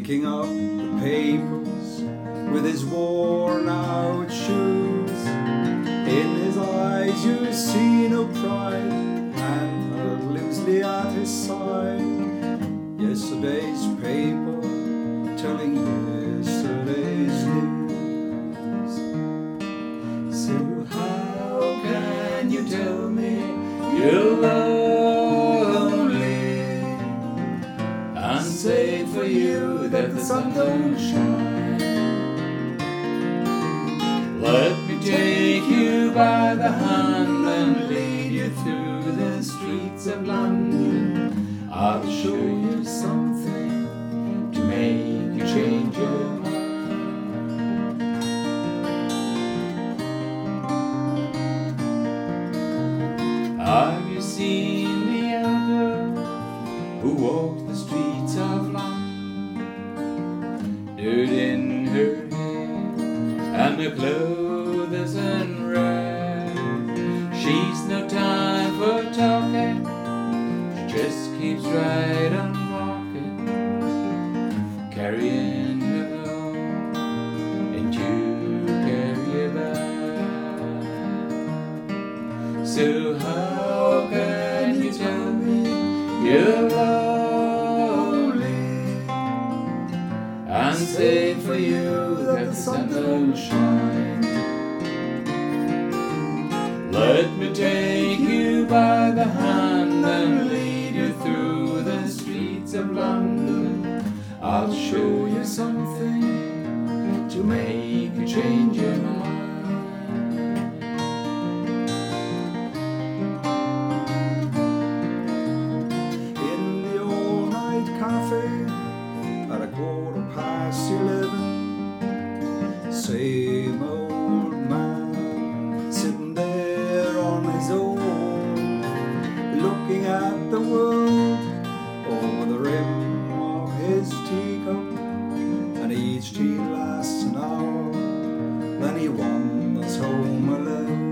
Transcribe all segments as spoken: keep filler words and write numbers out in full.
picking up the papers with his worn out shoes. In his eyes you see no pride, handheld loosely at his side. Yesterday's paper telling yesterday's news. So how can you tell me you're lonely and say for you that the sun don't shine? Let me take you by the hand and lead you through the streets of London. I'll show you something to make you change your mind. Have you seen the young girl who walked the streets of London? Dirt in her hair and her clothes unwrapped. She's no time for talking, she just keeps right on walking, carrying her home and you carry her back. So how can you tell me you're lonely and say for you that the sun don't shine? Let me take you by the hand and lead you through the streets of London. I'll show you something to make you change your mind. In the all-night cafe at a quarter past eleven, same old man sitting there on his own, looking at the world over the rim of his teacup, and each tea lasts an hour, then he wanders home alone.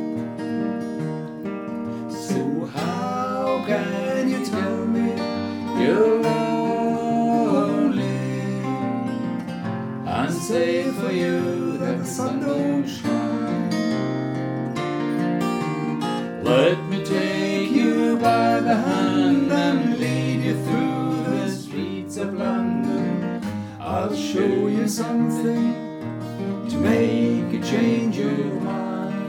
So how can you tell me you're lonely and say for you that the sun don't shine? Let me take you by the hand and lead you through the streets of London. I'll show you something to make you change your mind.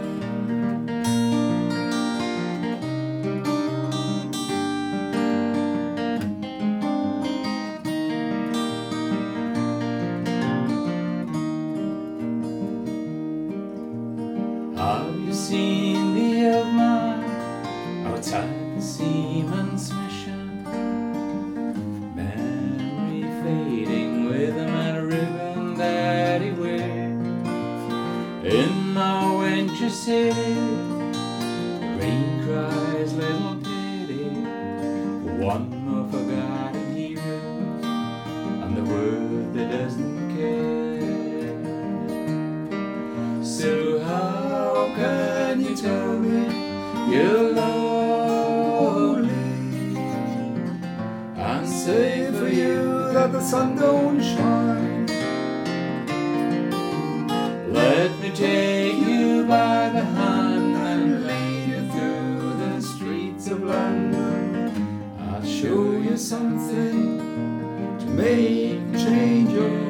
Have you seen the old man outside the seaman's mission? Memory fading with him and a ribbon that he wears. In my winter city, rain cries little pity for one more forgotten hero and the world that doesn't care. So how can you tell me you're lonely and say for you that the sun don't shine? Let me take you by the hand and lead you through the streets of London. I'll show you something to make you change your